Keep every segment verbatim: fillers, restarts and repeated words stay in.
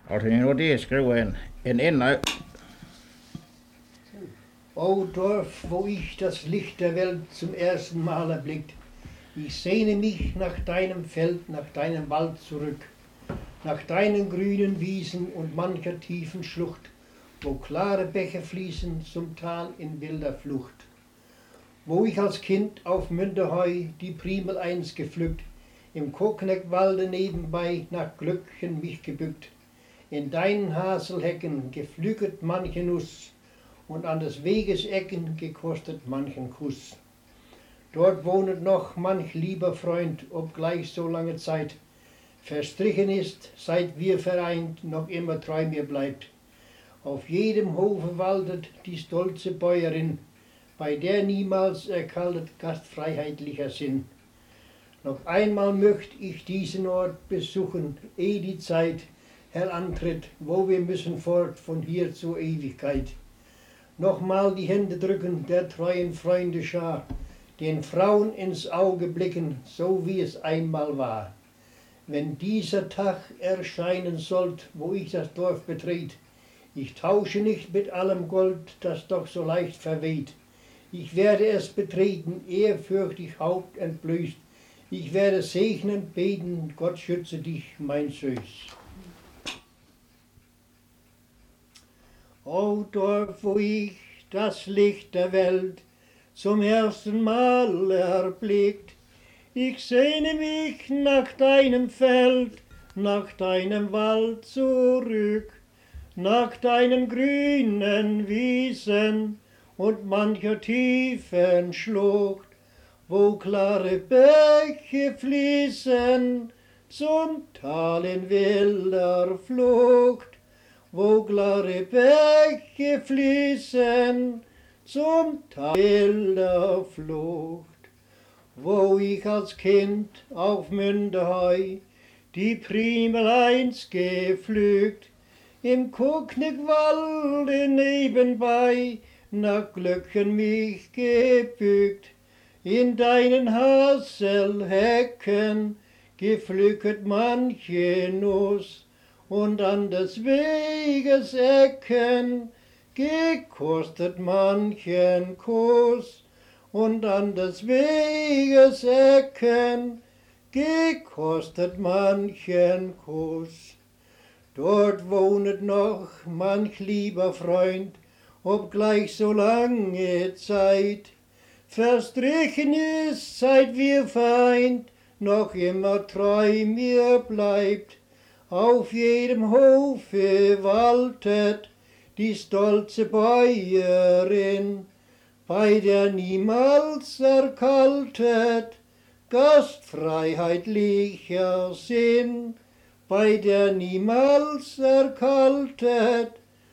Also nu det skriver en, en enda. O Dorf, wo ich das Licht der Welt zum ersten Mal erblickt, ich sehne mich nach deinem Feld, nach deinem Wald zurück, nach deinen grünen Wiesen und mancher tiefen Schlucht, wo klare Bäche fließen zum Tal in wilder Flucht. Wo ich als Kind auf Münderheu die Primel eins gepflückt, im Kokneckwalde nebenbei nach Glöckchen mich gebückt, in deinen Haselhecken gepflücket manche Nuss und an des Weges Ecken gekostet manchen Kuss. Dort wohnet noch manch lieber Freund, obgleich so lange Zeit verstrichen ist, seit wir vereint noch immer treu mir bleibt. Auf jedem Hofe waltet die stolze Bäuerin, bei der niemals erkaltet gastfreiheitlicher Sinn. Noch einmal möcht ich diesen Ort besuchen, eh die Zeit herantritt, wo wir müssen fort von hier zur Ewigkeit. Nochmal die Hände drücken der treuen Freunde Schar, den Frauen ins Auge blicken, so wie es einmal war. Wenn dieser Tag erscheinen sollt, wo ich das Dorf betret, ich tausche nicht mit allem Gold, das doch so leicht verweht. Ich werde es betreten, ehrfürchtig Haupt entblößt. Ich werde segnend beten, Gott schütze dich, mein Süß. O Dorf, wo ich das Licht der Welt zum ersten Mal erblickt, ich sehne mich nach deinem Feld, nach deinem Wald zurück, nach deinen grünen Wiesen und mancher tiefen Schlucht, wo klare Bäche fließen zum Tal in wilder Flucht, wo klare Bäche fließen zum Tal in wilder Flucht, wo ich als Kind auf Münderheu die Primel eins gepflückt, im Kokneckwalde nebenbei nach Glöckchen mich gebückt, in deinen Haselhecken gepflücket manche Nuss und an des Weges Ecken gekostet manchen Kuss und an des Weges Ecken gekostet manchen Kuss. Dort wohnet noch manch lieber Freund, obgleich so lange Zeit verstrichen ist, seit wir vereint, noch immer treu mir bleibt. Auf jedem Hofe waltet die stolze Bäuerin, bei der niemals erkaltet gastfreiheitlicher Sinn, bei der niemals erkaltet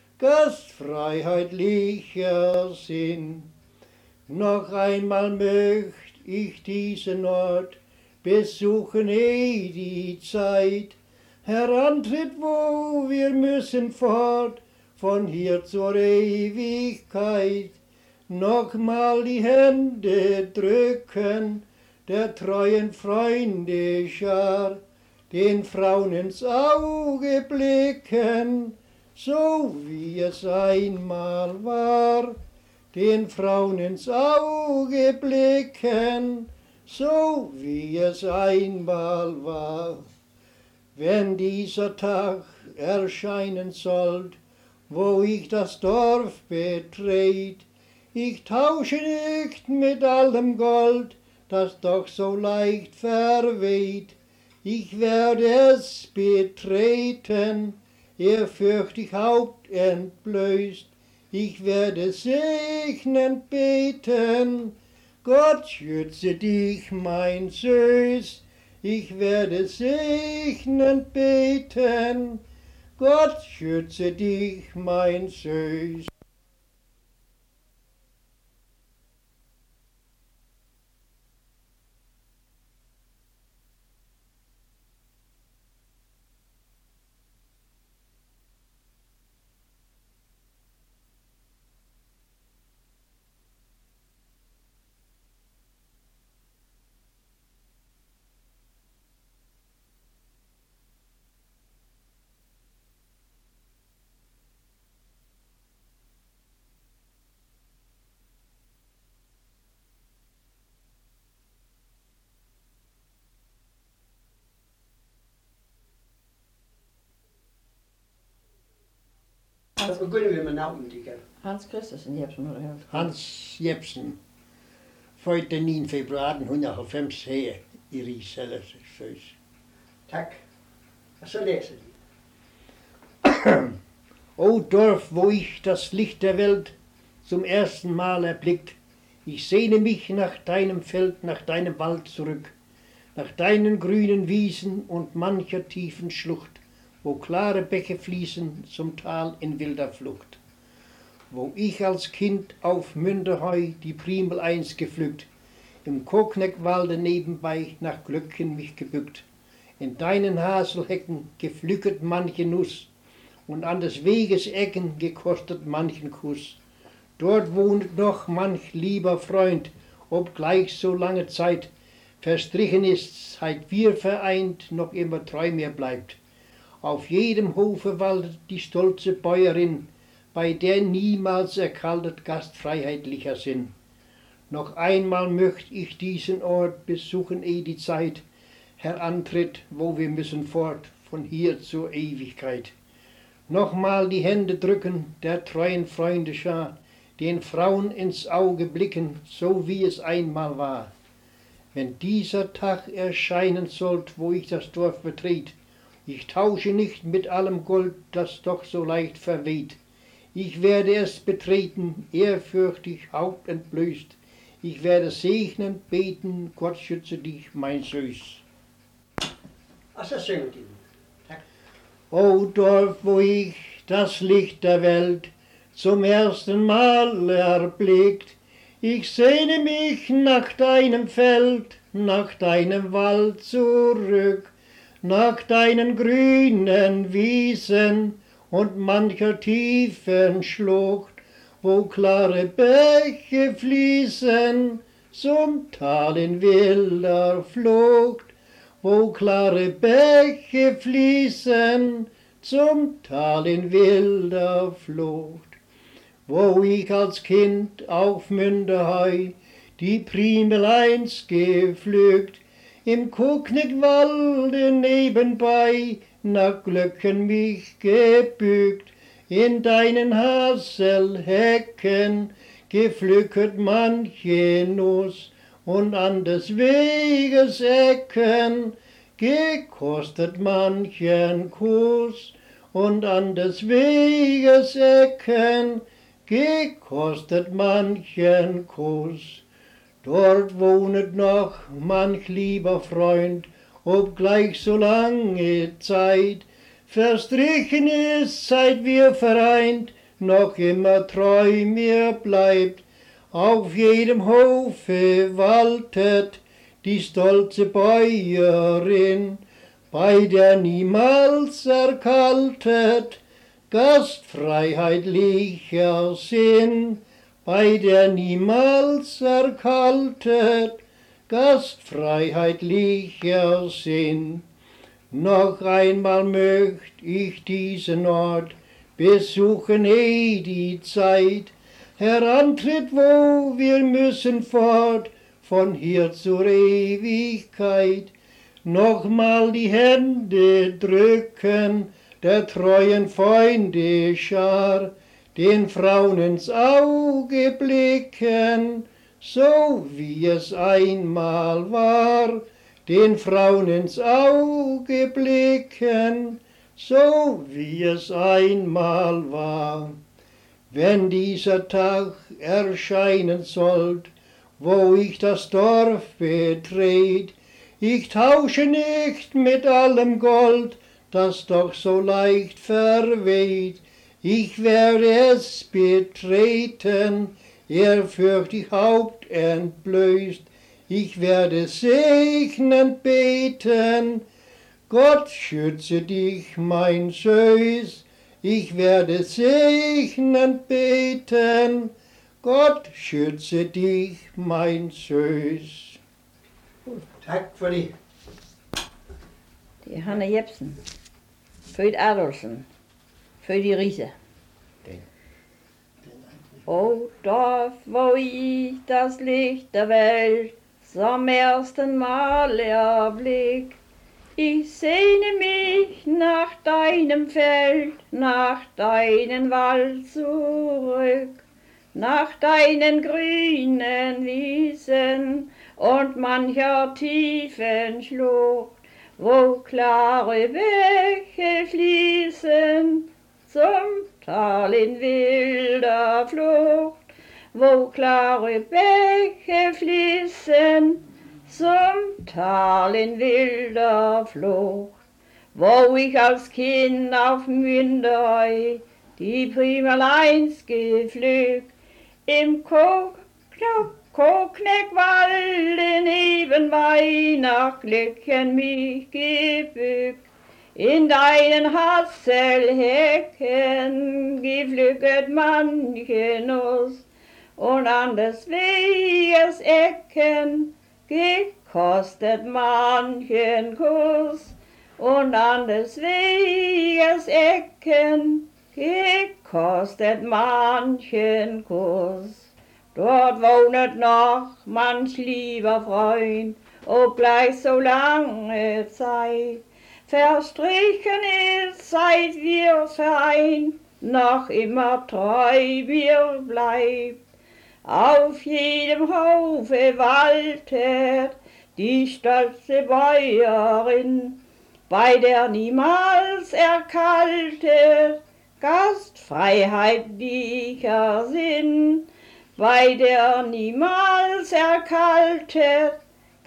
gastfreiheitlicher Sinn. Noch einmal möcht ich diesen Ort besuchen, eh die Zeit herantritt, wo wir müssen fort von hier zur Ewigkeit. Nochmal die Hände drücken der treuen Freunde Schar, den Frauen ins Auge blicken, so wie es einmal war, den Frauen ins Auge blicken, so wie es einmal war. Wenn dieser Tag erscheinen sollt, wo ich das Dorf betret, ich tausche nicht mit allem Gold, das doch so leicht verweht. Ich werde es betreten, ehrfürchtig Haupt entblößt. Ich werde segnend beten, Gott schütze dich, mein Süß. Ich werde segnend beten, Gott schütze dich, mein Süß. Så begynder vi med navnet igen. Hans Christensen Jebsen, har du hørt? Hans Jebsen, født den niende februar atten halvfems her i Rigselle. Tak. Og så læser de. O Dorf, wo ich das Licht der Welt zum ersten Mal erblickt, ich sehne mich nach deinem Feld, nach deinem Wald zurück, nach deinen grünen Wiesen und mancher tiefen Schlucht, wo klare Bäche fließen zum Tal in wilder Flucht. Wo ich als Kind auf Münderheu die Primel einst gepflückt, im Kokneckwalde nebenbei nach Glöckchen mich gebückt, in deinen Haselhecken gepflücket manche Nuss und an des Weges Ecken gekostet manchen Kuss. Dort wohnet noch manch lieber Freund, obgleich so lange Zeit verstrichen ist, seit wir vereint noch immer treu mir bleibt. Auf jedem Hofe waltet die stolze Bäuerin, bei der niemals erkaltet gastfreiheitlicher Sinn. Noch einmal möcht ich diesen Ort besuchen, eh die Zeit herantritt, wo wir müssen fort, von hier zur Ewigkeit. Nochmal die Hände drücken der treuen Freunde Schar, den Frauen ins Auge blicken, so wie es einmal war. Wenn dieser Tag erscheinen sollt, wo ich das Dorf betret, ich tausche nicht mit allem Gold, das doch so leicht verweht. Ich werde es betreten, ehrfürchtig Haupt entblößt. Ich werde segnen, beten, Gott schütze dich, mein Süß. Also singen die. O Dorf, wo ich das Licht der Welt zum ersten Mal erblickt, ich sehne mich nach deinem Feld, nach deinem Wald zurück, nach deinen grünen Wiesen und mancher tiefen Schlucht, wo klare Bäche fließen zum Tal in wilder Flucht, wo klare Bäche fließen zum Tal in wilder Flucht, wo ich als Kind auf Münderheu die Primel einst gepflückt, im Kokneckwalde nebenbei nach Glöcken mich gebückt, in deinen Haselhecken gepflücket manche Nuss und an des Weges Ecken gekostet manchen Kuss und an des Weges Ecken gekostet manchen Kuss. Dort wohnet noch manch lieber Freund, obgleich so lange Zeit verstrichen ist, seit wir vereint, noch immer treu mir bleibt. Auf jedem Hofe waltet die stolze Bäuerin, bei der niemals erkaltet gastfreiheitlicher Sinn, bei der niemals erkaltet gastfreiheitlicher Sinn. Noch einmal möcht ich diesen Ort besuchen, eh die Zeit herantritt, wo wir müssen fort, von hier zur Ewigkeit. Nochmal die Hände drücken der treuen Freunde Schar, den Frauen ins Auge blicken, so wie es einmal war, den Frauen ins Auge blicken, so wie es einmal war. Wenn dieser Tag erscheinen sollt, wo ich das Dorf betret, ich tausche nicht mit allem Gold, das doch so leicht verweht. Ich werde es betreten, ehrfürchtig Haupt entblößt. Ich werde segnend beten, Gott schütze dich, mein Süß. Ich werde segnend beten, Gott schütze dich, mein Süß. Tak for det. Det er Hanne Jebsen, født Adolfsen, født i Riese. O Dorf, wo ich das Licht der Welt zum ersten Mal erblick, Ich sehne mich nach deinem Feld, nach deinen Wald zurück, nach deinen grünen Wiesen und mancher tiefen Schlucht, wo klare Bäche fließen zum Tal in wilder Flucht, wo klare Bäche fließen zum Tal in wilder Flucht, wo ich als Kind auf Mündei die Primerleins gepflückt, im Kokneckwalde neben Weihnachtsglöckchen mich gebückt, in deinen Hasselhecken gepflücket manche Nuss und an des Weges Ecken gekostet manchen Kuss und an des Weges Ecken gekostet manchen Kuss. Dort wohnet noch manch lieber Freund, obgleich so lange Zeit verstrichen ist, seit wir vereint, noch immer treu wir bleibt. Auf jedem Hofe waltet die stolze Bäuerin, bei der niemals erkaltet gastfreiheitlicher Sinn, bei der niemals erkaltet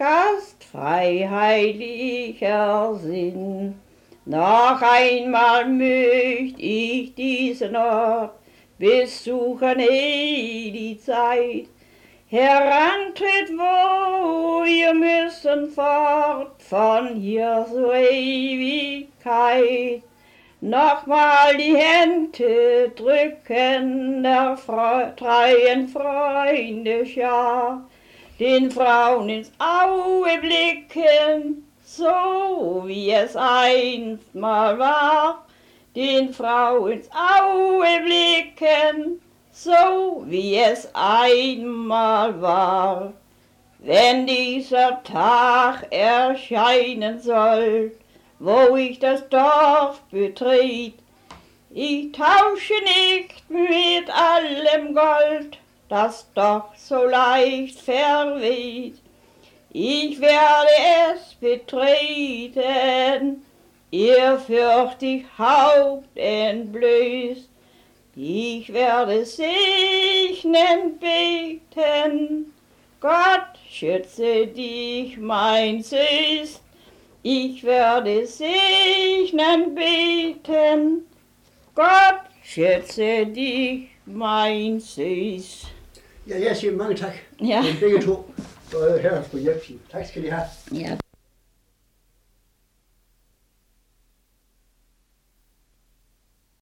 gastfreiheitlicher Sinn. Noch einmal möcht ich diesen Ort besuchen, eh die Zeit herantritt, wo wir müssen fort von hier zur Ewigkeit. Nochmal die Hände drücken der Fre treuen Freunde Schar, den Frauen ins Auge blicken, so wie es einst mal war, den Frauen ins Auge blicken, so wie es einmal war. Wenn dieser Tag erscheinen soll, wo ich das Dorf betritt, ich tausche nicht mit allem Gold, das doch so leicht verweht. Ich werde es betreten, ehrfürchtig Haupt entblößt. Ich werde segnen beten, Gott schütze dich, mein Süß. Ich werde segnen beten, Gott schütze dich, mein Süß. Ja, jeg siger mange tak. Ja. Til begge to. Og her på hjælp. Tak skal I have. Ja.